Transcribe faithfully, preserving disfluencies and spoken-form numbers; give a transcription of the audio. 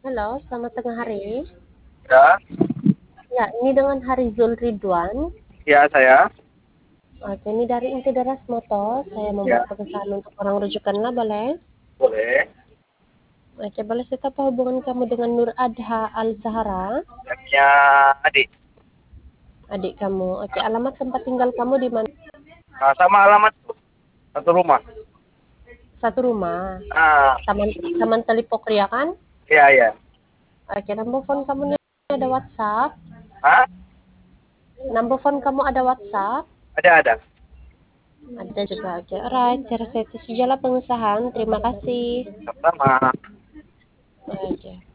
Halo, selamat tengah hari. Ya, Ya, ini dengan Harizul Ridwan. ya saya. Oke, ini dari Inti Deras Motor. Saya membuat Ya, perusahaan untuk orang rujukan lah, boleh? boleh. Oke, boleh saya tahu apa hubungan kamu dengan Nur Adha Al-Zahra, Punya adik. adik kamu? Oke, alamat tempat tinggal kamu di mana? Nah, sama alamat tuh. Satu rumah. Satu rumah. Ah, Taman Taman Telipok Ria kan? iya, iya. Oke, nomor phone kamu ini ada WhatsApp. Hah? Nomor phone kamu ada WhatsApp? Ada, ada. Ada juga. Oke, alright. Saya rasa itu sajalah pengusahaan. Terima kasih. Sama. Oke.